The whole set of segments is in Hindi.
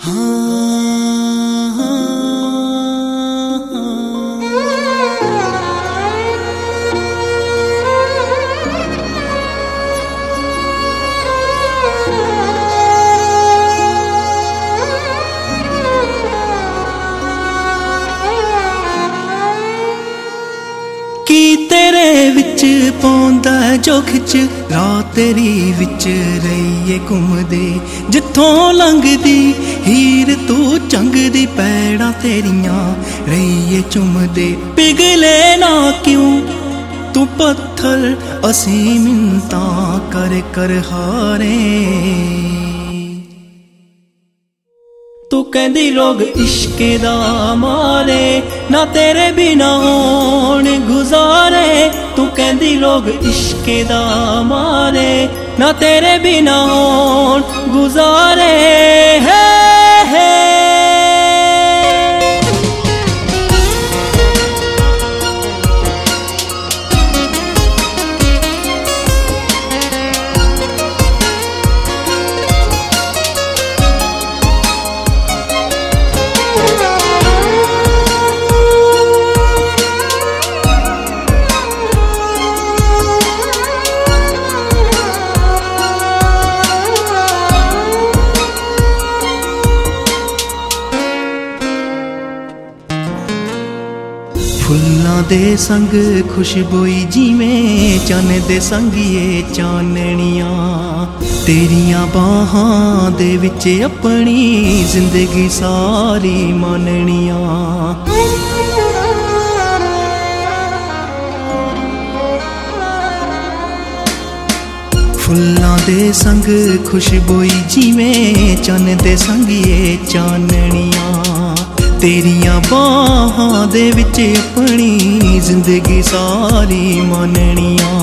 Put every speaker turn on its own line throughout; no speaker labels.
तेरे विच पौंदा जो खिच रात तेरी विच रहीए घुमदे जिथों लंघदी हीर तू चंगदी पैड़ा तेरियां रहीए चुमदे पिघले ना क्यों तू पत्थर असी मिन्नतां कर कर हारे तू कहंदी लोग इश्के दा मारे ना तेरे बिना होण गुजारे तू कहंदी लोग इश्के दा मारे ना तेरे बिना होण गुजारे है फुल्लां दे संग खुशबोई जिवें चन दे संगिए चाननियां तेरियां बाहां दे विच अपनी जिंदगी सारी माननियां फुल्लां दे संग खुशबोई जिवें चन दे संगिए चाननियां तेरियां बाहां दे विच अपनी जिंदगी सारी माननियां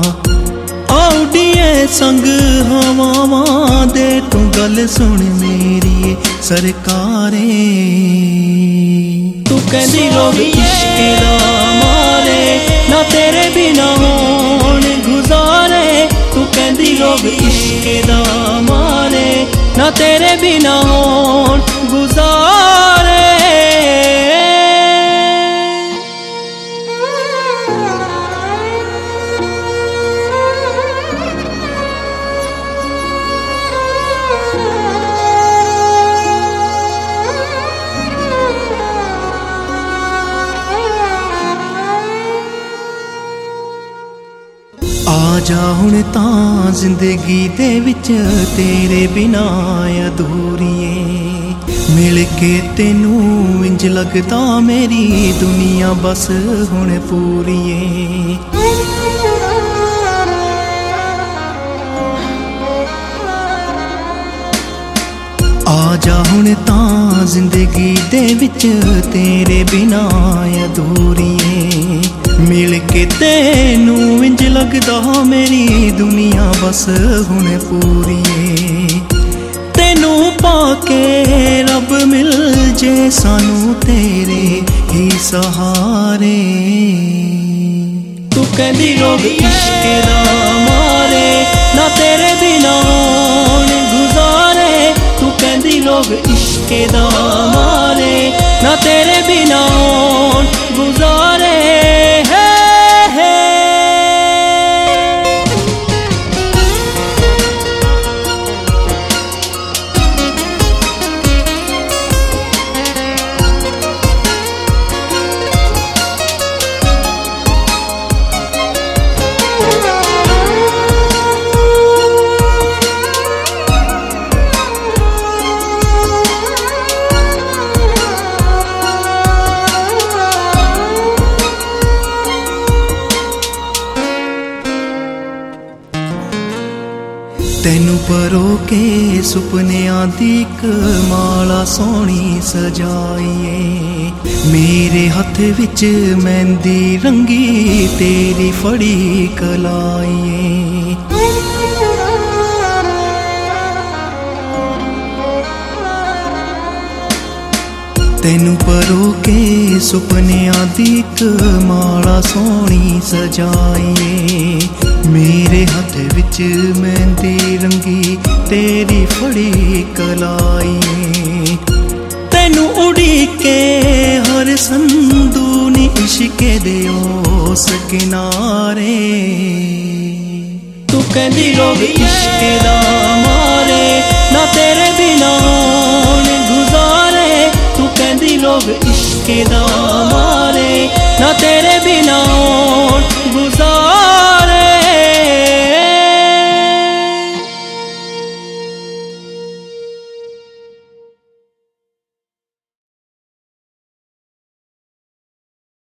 औडिए संग हवावां दे तू गल सुन मेरी सरकारे तू कहंदी लोग इश्के दा मारे ना तेरे बिना होण गुजारे तू कहंदी लोग इश्के दा मारे ना तेरे बिना होण गुजारे आजा हुण तां जिंदगी दे विच तेरे बिना अधूरीए मिल के तेनू इंज लगदा मेरी दुनिया बस हुण पूरीए आजा हुण तां जिंदगी दे विच तेरे बिना अधूरीए मिल के तेनू इंज लगदा मेरी दुनिया बस हुण पूरीए तेनू पाके रब मिल जे सानू तेरे ही सहारे तू कहंदी लोग इश्के दा मारे ना तेरे बिना होण गुजारे तू कहंदी लोग इश्के दा मारे ना तेरे बिना होण गुजारे तेनू परो के सुपनियां दी इक माला सोहनी सजाईए मेरे हथ विच मेहंदी रंगी तेरी फड़ी कलाईए तेनू परो के सुपनियां दी इक माला सोहनी सजाईए मेरे हथ विच मेहंदी रंगी तेरी फड़ी कलाई उड़ीके हर संदूनी इश्के दे उस किनारे तू कहंदी लोग इश्के दा मारे ना तेरे बिना होण गुजारे तू कहंदी लोग इश्के दा